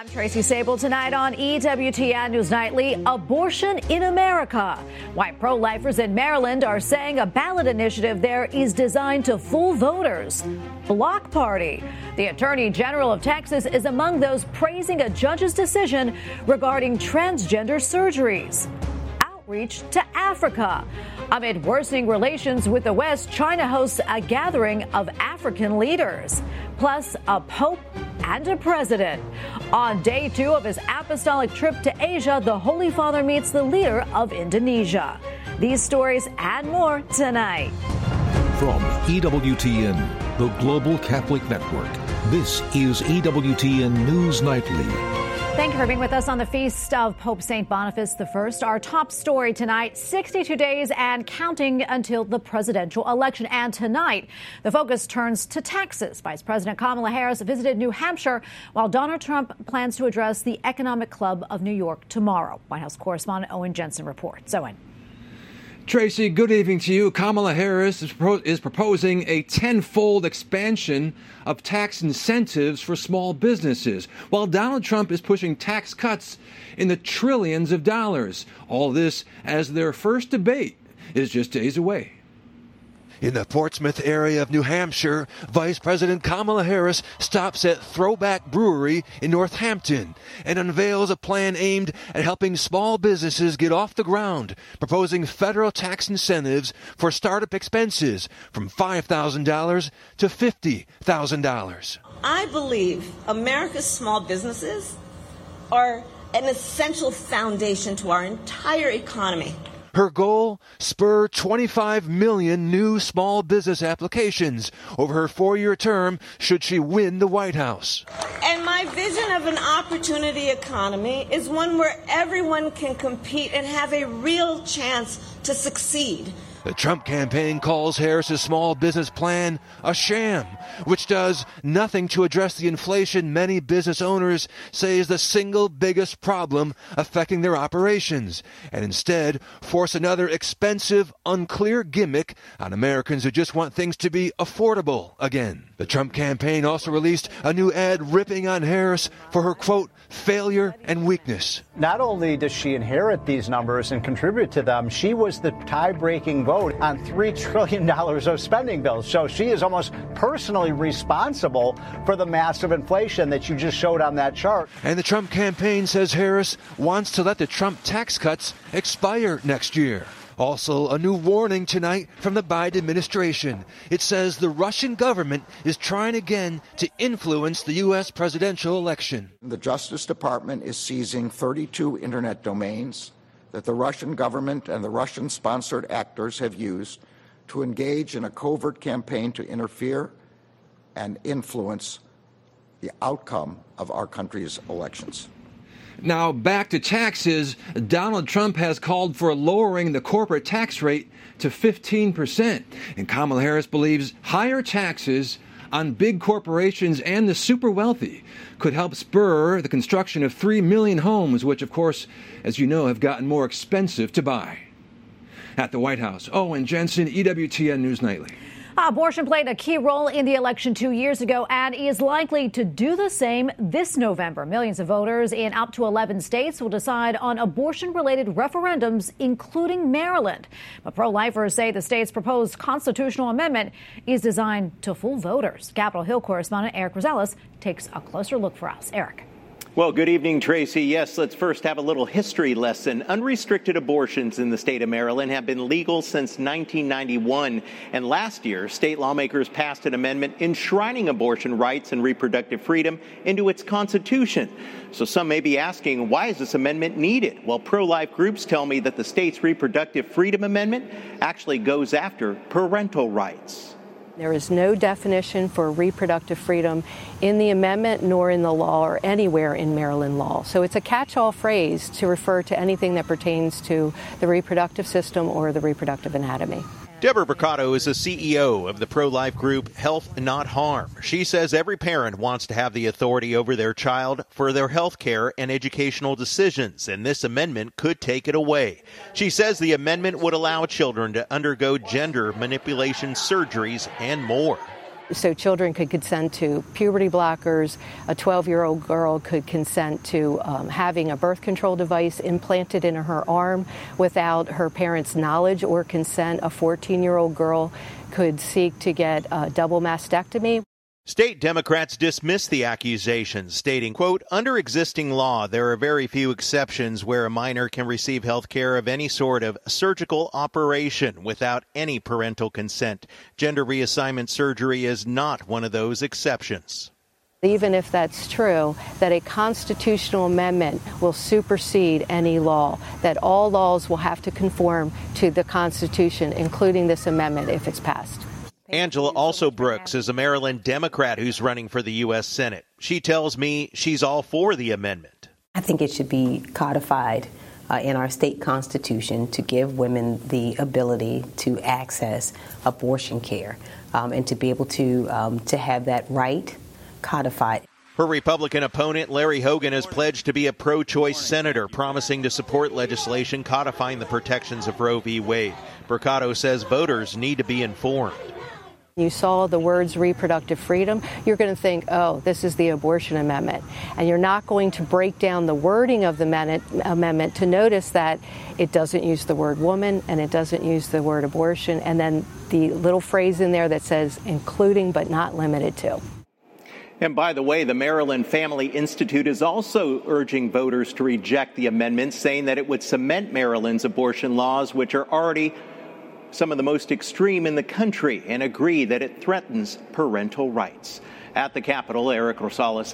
Tracy Sable tonight on EWTN News Nightly. Abortion in America. Why pro-lifers in Maryland are saying a ballot initiative there is designed to fool voters. Block party. The Attorney General of Texas is among those praising a judge's decision regarding transgender surgeries. Outreach to Africa. Amid worsening relations with the West, China hosts a gathering of African leaders. Plus, a pope and a president. On day 2 of his apostolic trip to Asia, the Holy Father meets the leader of Indonesia. These stories and more tonight. From EWTN, the Global Catholic Network, this is EWTN News Nightly. Thank you for being with us on the feast of Pope St. Boniface I. Our top story tonight, 62 days and counting until the presidential election. And tonight, the focus turns to Texas. Vice President Kamala Harris visited New Hampshire, while Donald Trump plans to address the Economic Club of New York tomorrow. White House correspondent Owen Jensen reports. Owen. Tracy, good evening to you. Kamala Harris is proposing a tenfold expansion of tax incentives for small businesses, while Donald Trump is pushing tax cuts in the trillions of dollars. All this as their first debate is just days away. In the Portsmouth area of New Hampshire, Vice President Kamala Harris stops at Throwback Brewery in Northampton and unveils a plan aimed at helping small businesses get off the ground, proposing federal tax incentives for startup expenses from $5,000 to $50,000. I believe America's small businesses are an essential foundation to our entire economy. Her goal, spur 25 million new small business applications over her 4-year term should she win the White House. And my vision of an opportunity economy is one where everyone can compete and have a real chance to succeed. The Trump campaign calls Harris's small business plan a sham, which does nothing to address the inflation many business owners say is the single biggest problem affecting their operations, and instead force another expensive, unclear gimmick on Americans who just want things to be affordable again. The Trump campaign also released a new ad ripping on Harris for her, quote, failure and weakness. Not only does she inherit these numbers and contribute to them, she was the tie-breaking vote on $3 trillion of spending bills. So she is almost personally responsible for the massive inflation that you just showed on that chart. And the Trump campaign says Harris wants to let the Trump tax cuts expire next year. Also, a new warning tonight from the Biden administration. It says the Russian government is trying again to influence the U.S. presidential election. The Justice Department is seizing 32 internet domains that the Russian government and the Russian-sponsored actors have used to engage in a covert campaign to interfere and influence the outcome of our country's elections. Now, back to taxes. Donald Trump has called for lowering the corporate tax rate to 15%. And Kamala Harris believes higher taxes on big corporations and the super wealthy could help spur the construction of 3 million homes, which, of course, as you know, have gotten more expensive to buy. At the White House, Owen Jensen, EWTN News Nightly. Abortion played a key role in the election 2 years ago and is likely to do the same this November. Millions of voters in up to 11 states will decide on abortion-related referendums, including Maryland. But pro-lifers say the state's proposed constitutional amendment is designed to fool voters. Capitol Hill correspondent Eric Rosales takes a closer look for us. Eric. Well, good evening, Tracy. Yes, let's first have a little history lesson. Unrestricted abortions in the state of Maryland have been legal since 1991. And last year, state lawmakers passed an amendment enshrining abortion rights and reproductive freedom into its constitution. So some may be asking, why is this amendment needed? Well, pro-life groups tell me that the state's reproductive freedom amendment actually goes after parental rights. There is no definition for reproductive freedom in the amendment nor in the law or anywhere in Maryland law. So it's a catch-all phrase to refer to anything that pertains to the reproductive system or the reproductive anatomy. Deborah Bricado is the CEO of the pro-life group Health Not Harm. She says every parent wants to have the authority over their child for their health care and educational decisions, and this amendment could take it away. She says the amendment would allow children to undergo gender manipulation surgeries and more. So children could consent to puberty blockers. A 12-year-old girl could consent to having a birth control device implanted in her arm without her parents' knowledge or consent. A 14-year-old girl could seek to get a double mastectomy. State Democrats dismissed the accusations, stating, quote, under existing law, there are very few exceptions where a minor can receive health care of any sort of surgical operation without any parental consent. Gender reassignment surgery is not one of those exceptions. Even if that's true, that a constitutional amendment will supersede any law, that all laws will have to conform to the Constitution, including this amendment if it's passed. Angela Also Brooks is a Maryland Democrat who's running for the U.S. Senate. She tells me she's all for the amendment. I think it should be codified in our state constitution to give women the ability to access abortion care and to be able to have that right codified. Her Republican opponent, Larry Hogan, has pledged to be a pro-choice senator, promising to support legislation codifying the protections of Roe v. Wade. Mercado says voters need to be informed. You saw the words reproductive freedom, you're going to think, oh, this is the abortion amendment. And you're not going to break down the wording of the amendment to notice that it doesn't use the word woman and it doesn't use the word abortion. And then the little phrase in there that says including but not limited to. And by the way, the Maryland Family Institute is also urging voters to reject the amendment, saying that it would cement Maryland's abortion laws, which are already some of the most extreme in the country, and agree that it threatens parental rights. At the Capitol, Eric Rosales,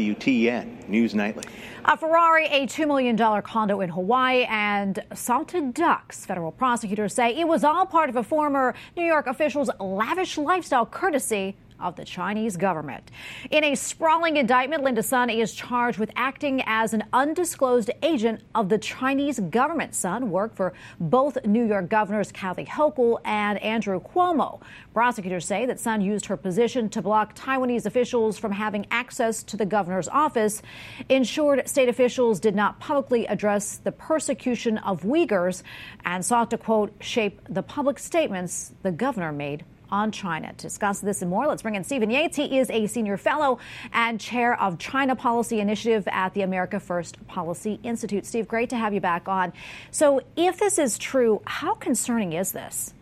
EWTN News Nightly. A Ferrari, a $2 million condo in Hawaii, and salted ducks. Federal prosecutors say it was all part of a former New York official's lavish lifestyle, courtesy of the Chinese government. In a sprawling indictment, Linda Sun is charged with acting as an undisclosed agent of the Chinese government. Sun worked for both New York governors Kathy Hochul and Andrew Cuomo. Prosecutors say that Sun used her position to block Taiwanese officials from having access to the governor's office, ensured state officials did not publicly address the persecution of Uyghurs, and sought to, quote, shape the public statements the governor made on China. To discuss this and more, let's bring in Stephen Yates. He is a senior fellow and chair of China Policy Initiative at the America First Policy Institute. Steve, great to have you back on. So if this is true, how concerning is this?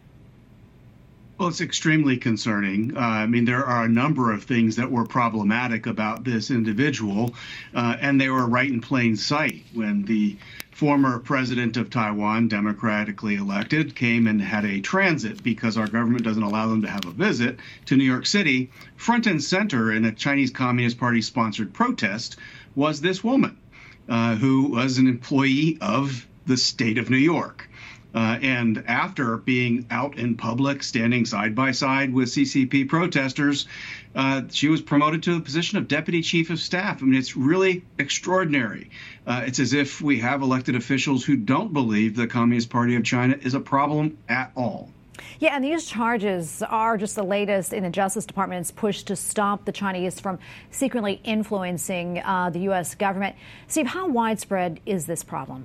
Well, it's extremely concerning. I mean, there are a number of things that were problematic about this individual, and they were right in plain sight when the former president of Taiwan, democratically elected, came and had a transit because our government doesn't allow them to have a visit to New York City. Front and center in a Chinese Communist Party sponsored protest was this woman who was an employee of the state of New York. And after being out in public, standing side by side with CCP protesters, she was promoted to the position of deputy chief of staff. I mean, it's really extraordinary. It's as if we have elected officials who don't believe the Communist Party of China is a problem at all. Yeah, and these charges are just the latest in the Justice Department's push to stop the Chinese from secretly influencing the U.S. government. Steve, how widespread is this problem?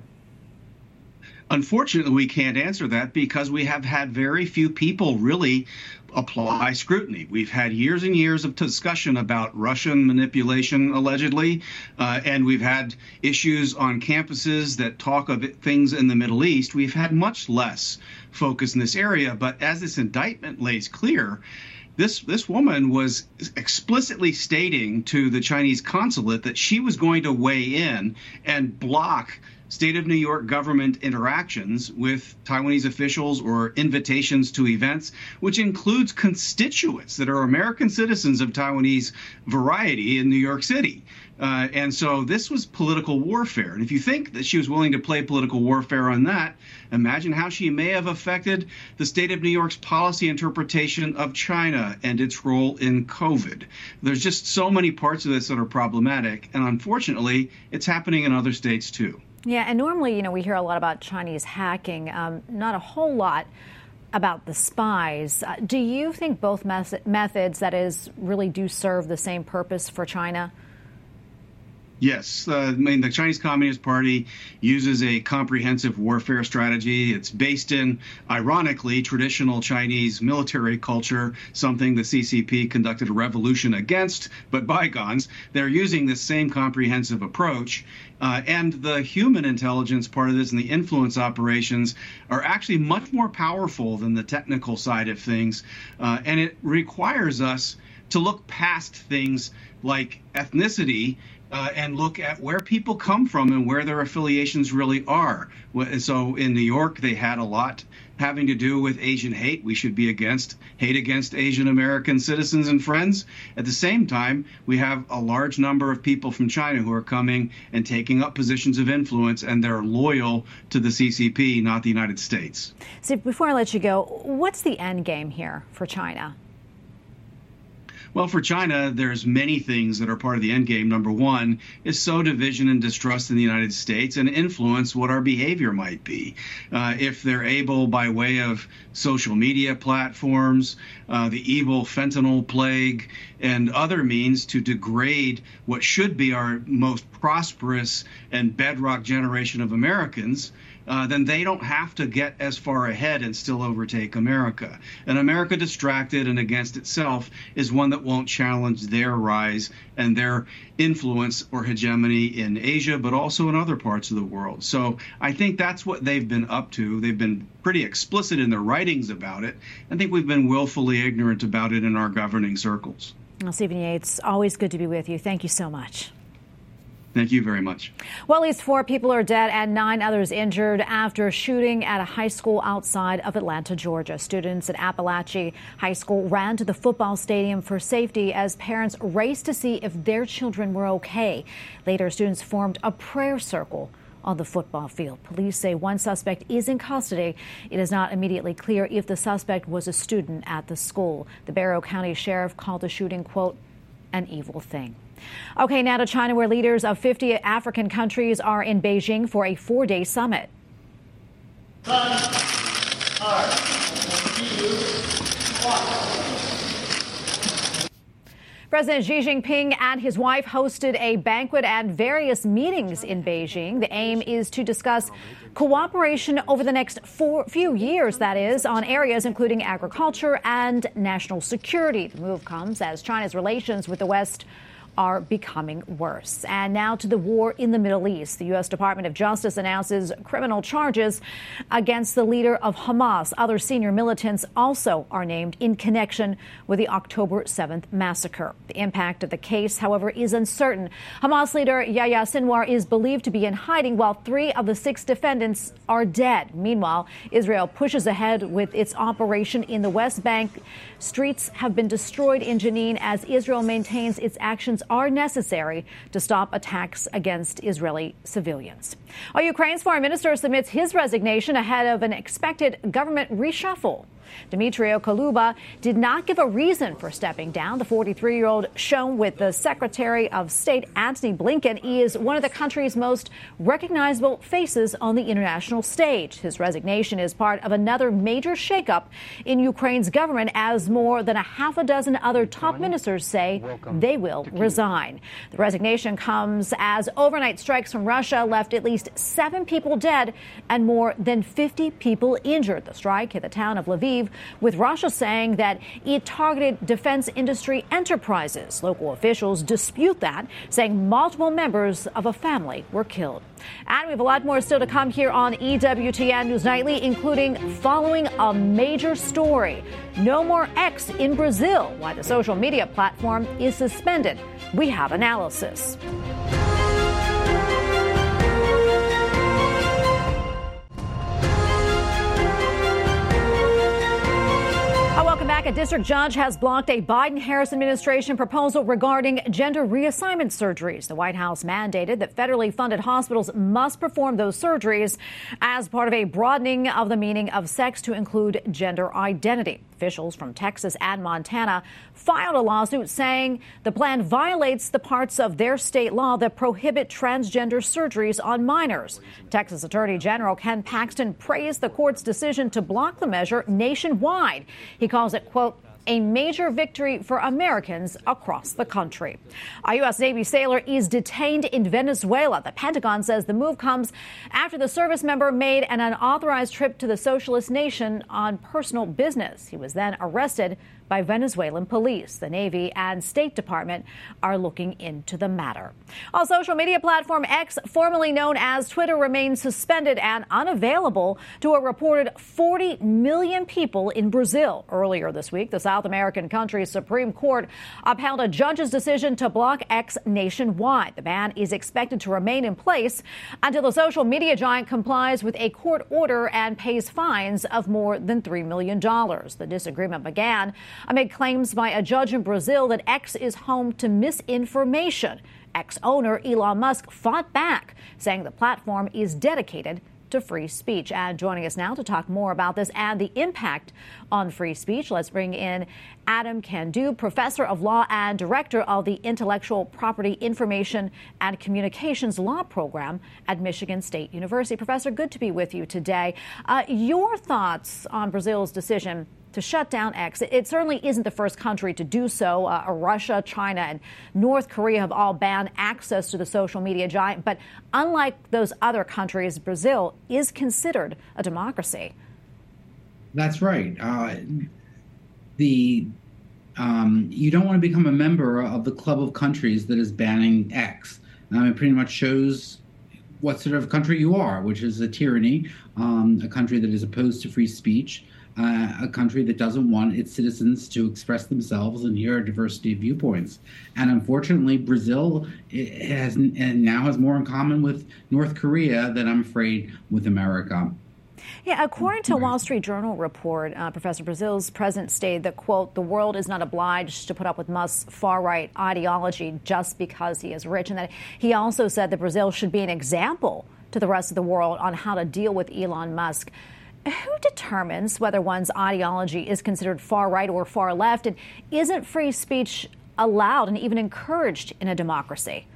Unfortunately, we can't answer that because we have had very few people really apply scrutiny. We've had years and years of discussion about Russian manipulation, allegedly, and we've had issues on campuses that talk of things in the Middle East. We've had much less focus in this area. But as this indictment lays clear, this woman was explicitly stating to the Chinese consulate that she was going to weigh in and block state of New York government interactions with Taiwanese officials or invitations to events, which includes constituents that are American citizens of Taiwanese variety in New York City. And so this was political warfare. And if you think that she was willing to play political warfare on that, imagine how she may have affected the state of New York's policy interpretation of China and its role in COVID. There's just so many parts of this that are problematic. And unfortunately, it's happening in other states, too. Yeah, and normally, we hear a lot about Chinese hacking, not a whole lot about the spies. Do you think both methods, that is, really do serve the same purpose for China? Yes. The Chinese Communist Party uses a comprehensive warfare strategy. It's based in, ironically, traditional Chinese military culture, something the CCP conducted a revolution against, but bygones. They're using this same comprehensive approach. And the human intelligence part of this and the influence operations are actually much more powerful than the technical side of things. And it requires us to look past things like ethnicity and look at where people come from and where their affiliations really are. So in New York, they had a lot having to do with Asian hate. We should be against hate against Asian American citizens and friends. At the same time, we have a large number of people from China who are coming and taking up positions of influence, and they're loyal to the CCP, not the United States. So before I let you go, what's the end game here for China? Well, for China, there's many things that are part of the end game. Number one is sow division and distrust in the United States and influence what our behavior might be. If they're able, by way of social media platforms, the evil fentanyl plague, and other means to degrade what should be our most prosperous and bedrock generation of Americans, then they don't have to get as far ahead and still overtake America. And America distracted and against itself is one that won't challenge their rise and their influence or hegemony in Asia, but also in other parts of the world. So I think that's what they've been up to. They've been pretty explicit in their writings about it. I think we've been willfully ignorant about it in our governing circles. Well, Stephen Yates, always good to be with you. Thank you so much. Thank you very much. Well, at least 4 people are dead and 9 others injured after a shooting at a high school outside of Atlanta, Georgia. Students at Appalachia High School ran to the football stadium for safety as parents raced to see if their children were okay. Later, students formed a prayer circle on the football field. Police say one suspect is in custody. It is not immediately clear if the suspect was a student at the school. The Barrow County Sheriff called the shooting, quote, an evil thing. Okay, now to China, where leaders of 50 African countries are in Beijing for a 4-day summit. President Xi Jinping and his wife hosted a banquet and various meetings in Beijing. The aim is to discuss cooperation over the next few years, that is, on areas including agriculture and national security. The move comes as China's relations with the West are becoming worse. And now to the war in the Middle East. The U.S. Department of Justice announces criminal charges against the leader of Hamas. Other senior militants also are named in connection with the October 7th massacre. The impact of the case, however, is uncertain. Hamas leader Yahya Sinwar is believed to be in hiding, while 3 of the 6 defendants are dead. Meanwhile, Israel pushes ahead with its operation in the West Bank. Streets have been destroyed in Jenin as Israel maintains its actions are necessary to stop attacks against Israeli civilians. Ukraine's foreign minister submits his resignation ahead of an expected government reshuffle. Dmytro Kuleba did not give a reason for stepping down. The 43-year-old, shown with the Secretary of State Antony Blinken, is one of the country's most recognizable faces on the international stage. His resignation is part of another major shakeup in Ukraine's government, as more than a half a dozen other top ministers say they will resign. The resignation comes as overnight strikes from Russia left at least 7 people dead and more than 50 people injured. The strike hit the town of Lviv, with Russia saying that it targeted defense industry enterprises. Local officials dispute that, saying multiple members of a family were killed. And we have a lot more still to come here on EWTN News Nightly, including following a major story. No more X in Brazil, why the social media platform is suspended. We have analysis. Welcome back. A district judge has blocked a Biden-Harris administration proposal regarding gender reassignment surgeries. The White House mandated that federally funded hospitals must perform those surgeries as part of a broadening of the meaning of sex to include gender identity. Officials from Texas and Montana filed a lawsuit saying the plan violates the parts of their state law that prohibit transgender surgeries on minors. Texas Attorney General Ken Paxton praised the court's decision to block the measure nationwide. He calls it, quote, a major victory for Americans across the country. A U.S. Navy sailor is detained in Venezuela. The Pentagon says the move comes after the service member made an unauthorized trip to the socialist nation on personal business. He was then arrested by Venezuelan police. The Navy and State Department are looking into the matter. On social media platform X, formerly known as Twitter, remains suspended and unavailable to a reported 40 million people in Brazil. Earlier this week, the South American country's Supreme Court upheld a judge's decision to block X nationwide. The ban is expected to remain in place until the social media giant complies with a court order and pays fines of more than $3 million. The disagreement began amid claims by a judge in Brazil that X is home to misinformation. X owner Elon Musk fought back, saying the platform is dedicated to free speech. And joining us now to talk more about this and the impact on free speech, let's bring in Adam Kandu, professor of law and director of the Intellectual Property Information and Communications Law Program at Michigan State University. Professor, good to be with you today. Your thoughts on Brazil's decision to shut down X. It certainly isn't the first country to do so. Russia, China, and North Korea have all banned access to the social media giant. But unlike those other countries, Brazil is considered a democracy. That's right. You don't want to become a member of the club of countries that is banning X. It pretty much shows what sort of country you are, which is a tyranny, a country that is opposed to free speech, a country that doesn't want its citizens to express themselves and hear a diversity of viewpoints. And unfortunately, Brazil now has more in common with North Korea than, I'm afraid, with America. Yeah, according to a Wall Street Journal report, Professor, Brazil's president stated that, quote, the world is not obliged to put up with Musk's far-right ideology just because he is rich. And that he also said that Brazil should be an example to the rest of the world on how to deal with Elon Musk. Who determines whether one's ideology is considered far-right or far-left? And isn't free speech allowed and even encouraged in a democracy?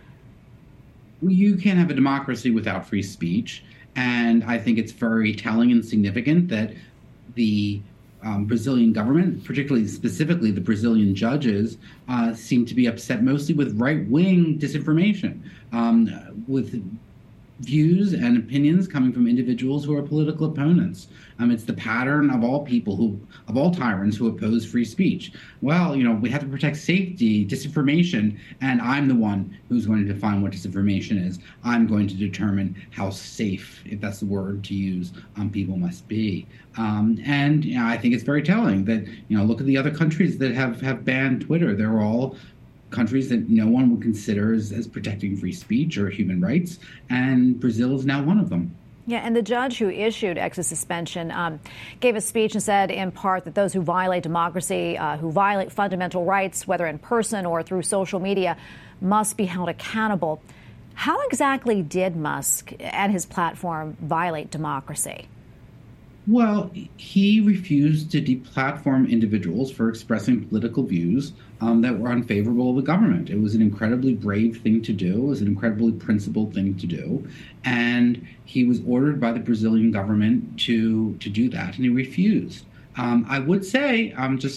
You can't have a democracy without free speech. And I think it's very telling and significant that the Brazilian government, specifically the Brazilian judges, seem to be upset mostly with right-wing disinformation, with views and opinions coming from individuals who are political opponents. It's the pattern of all people of all tyrants who oppose free speech. Well, we have to protect safety, disinformation, and I'm the one who's going to define what disinformation is. I'm going to determine how safe, if that's the word to use, people must be. And I think it's very telling that, look at the other countries that have banned Twitter. They're all countries that no one would consider as protecting free speech or human rights, and Brazil is now one of them. Yeah, and the judge who issued X's suspension gave a speech and said in part that those who violate democracy, who violate fundamental rights, whether in person or through social media, must be held accountable. How exactly did Musk and his platform violate democracy? Well, he refused to deplatform individuals for expressing political views that were unfavorable to the government. It was an incredibly brave thing to do. It was an incredibly principled thing to do. And he was ordered by the Brazilian government to do that, and he refused. I would say,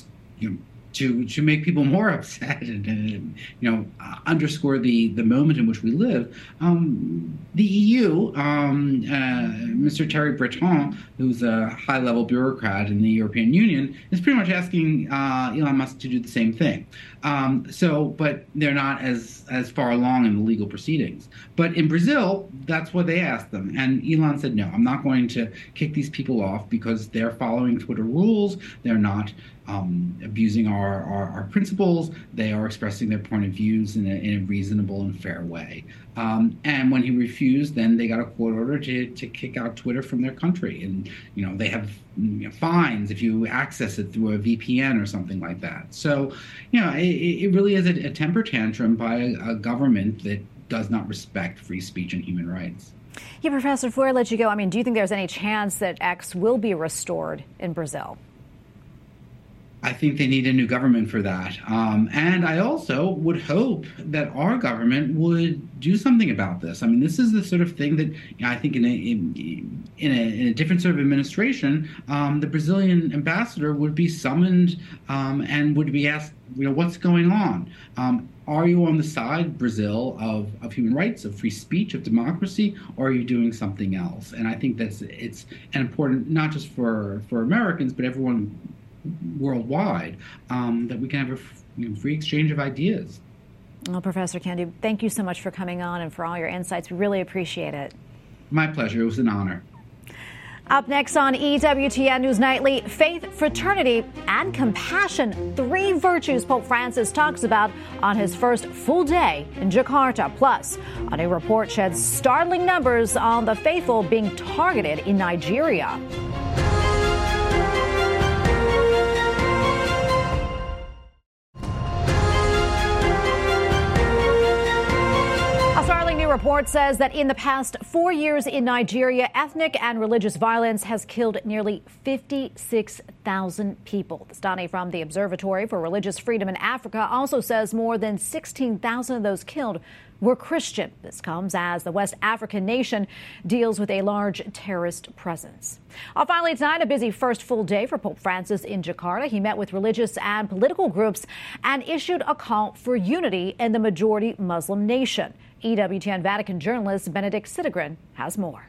to make people more upset and underscore the moment in which we live, the EU, Mr. Thierry Breton, who's a high-level bureaucrat in the European Union, is pretty much asking Elon Musk to do the same thing. But they're not as far along in the legal proceedings. But in Brazil, that's what they asked them. And Elon said, no, I'm not going to kick these people off because they're following Twitter rules. They're not abusing our principles. They are expressing their point of views in a reasonable and fair way. And when he refused, then they got a court order to kick out Twitter from their country. And, they have fines if you access it through a VPN or something like that. So, it really is a temper tantrum by a government that does not respect free speech and human rights. Yeah, Professor, before I let you go, do you think there's any chance that X will be restored in Brazil? I think they need a new government for that. And I also would hope that our government would do something about this. I mean, this is the sort of thing that I think in a different sort of administration, the Brazilian ambassador would be summoned and would be asked, what's going on? Are you on the side, Brazil, of human rights, of free speech, of democracy, or are you doing something else? And I think it's important, not just for Americans, but everyone worldwide, that we can have a free exchange of ideas. Well, Professor Cantu, thank you so much for coming on and for all your insights. We really appreciate it. My pleasure. It was an honor. Up next on EWTN News Nightly, faith, fraternity, and compassion. 3 virtues Pope Francis talks about on his first full day in Jakarta. Plus, a new report sheds startling numbers on the faithful being targeted in Nigeria. Report says that in the past 4 years in Nigeria, ethnic and religious violence has killed nearly 56,000 people. The study from the Observatory for Religious Freedom in Africa also says more than 16,000 of those killed were Christian. This comes as the West African nation deals with a large terrorist presence. Finally tonight, a busy first full day for Pope Francis in Jakarta. He met with religious and political groups and issued a call for unity in the majority Muslim nation. EWTN Vatican journalist Benedict Sidegren has more.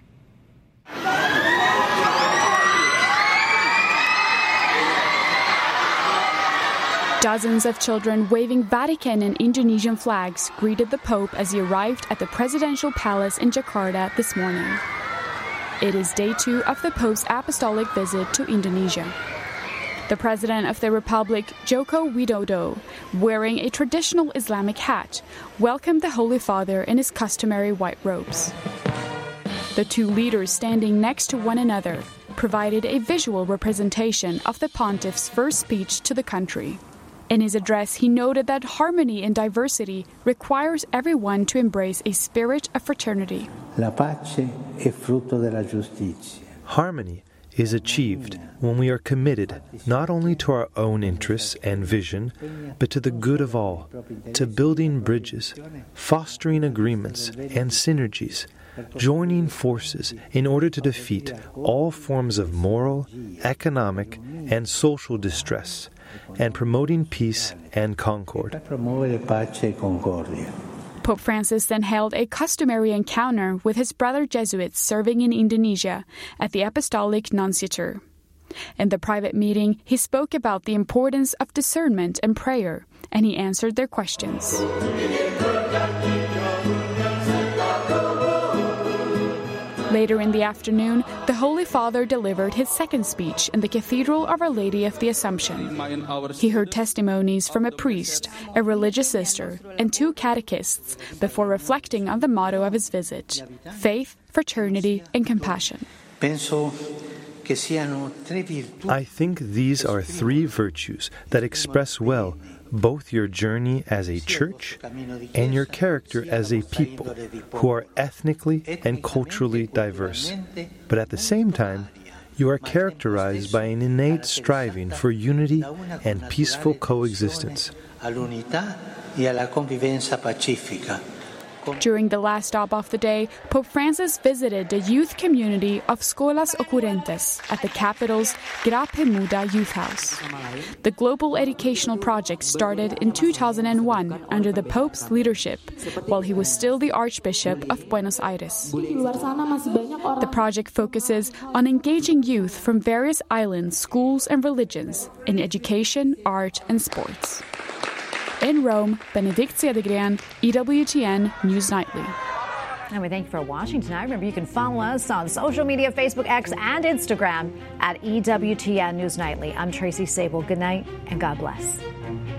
Dozens of children waving Vatican and Indonesian flags greeted the Pope as he arrived at the presidential palace in Jakarta this morning. It is day 2 of the Pope's apostolic visit to Indonesia. The President of the Republic, Joko Widodo, wearing a traditional Islamic hat, welcomed the Holy Father in his customary white robes. The 2 leaders standing next to one another provided a visual representation of the Pontiff's first speech to the country. In his address, he noted that harmony in diversity requires everyone to embrace a spirit of fraternity. La pace è frutto della giustizia. Harmony is achieved when we are committed not only to our own interests and vision, but to the good of all, to building bridges, fostering agreements and synergies, joining forces in order to defeat all forms of moral, economic, and social distress, and promoting peace and concord. Pope Francis then held a customary encounter with his brother Jesuits serving in Indonesia at the Apostolic Nunciature. In the private meeting, he spoke about the importance of discernment and prayer, and he answered their questions. Later in the afternoon, the Holy Father delivered his second speech in the Cathedral of Our Lady of the Assumption. He heard testimonies from a priest, a religious sister, and 2 catechists before reflecting on the motto of his visit: faith, fraternity, and compassion. I think these are 3 virtues that express well both your journey as a church and your character as a people who are ethnically and culturally diverse. But at the same time, you are characterized by an innate striving for unity and peaceful coexistence. During the last stop of the day, Pope Francis visited the youth community of Escolas Occurrentes at the capital's Grape Muda Youth House. The global educational project started in 2001 under the Pope's leadership, while he was still the Archbishop of Buenos Aires. The project focuses on engaging youth from various islands, schools, and religions in education, art, and sports. In Rome, Benedict Sidegren, EWTN News Nightly. And we thank you for watching tonight. Remember, you can follow us on social media, Facebook, X, and Instagram at EWTN News Nightly. I'm Tracy Sable. Good night and God bless.